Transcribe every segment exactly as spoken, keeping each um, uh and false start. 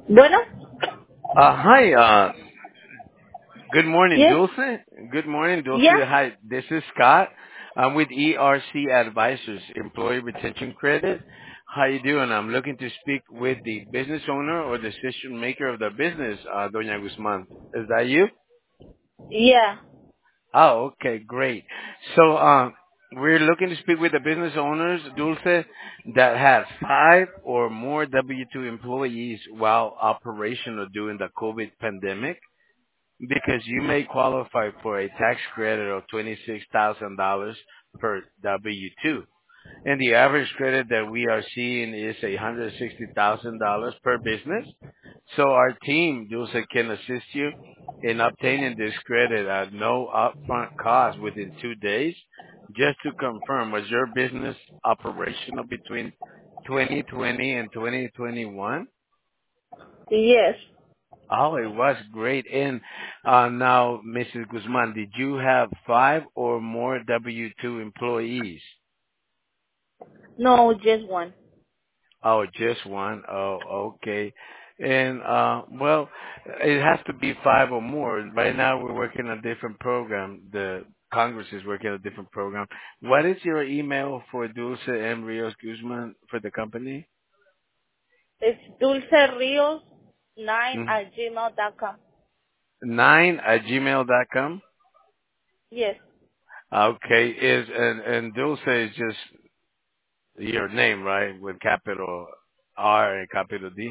Bueno, Uh, hi, uh, good morning, yes, Dulce. Good morning, Dulce. yeah, Hi, this is Scott. I'm with E R C Advisors, Employee Retention Credit. How you doing? I'm looking to speak with the business owner or decision maker of the business, uh, Doña Guzman. Is that you? yeah. Oh, okay, great. So, um, we're looking to speak with the business owners, Dulce, that have five or more W two employees while operational during the COVID pandemic, because you may qualify for a tax credit of twenty-six thousand dollars per W two. And the average credit that we are seeing is one hundred sixty thousand dollars per business. So our team, Dulce, can assist you in obtaining this credit at no upfront cost within two days. Just to confirm, was your business operational between twenty twenty and twenty twenty-one? Yes. Oh, it was great. And uh, now, Missus Guzman, did you have five or more W two employees? No, just one. Oh, just one. Oh, okay. And uh, well, it has to be five or more. Right now, we're working on a different program. The Congress is working on a different program. What is your email for Dulce M. Rios Guzman for the company? It's Dulce Rios nine Mm. at gmail dot com. Nine at gmail dot com. Yes. Okay, is and and Dulce is just your name, right? With capital R and capital D.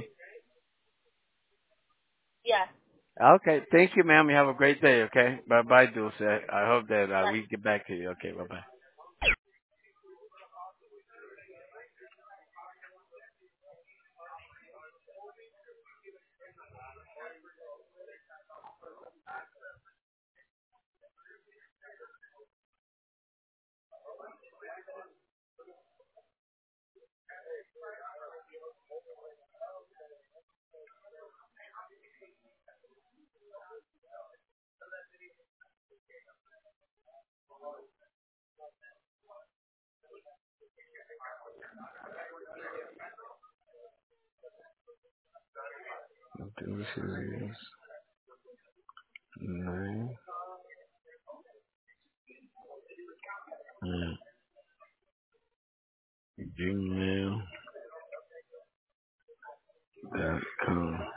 Yeah. Okay. Thank you, ma'am. You have a great day, okay? Bye bye, Dulce. I hope that uh, Bye. we get back to you. Okay, bye bye. Dulce is nine at gmail dot com.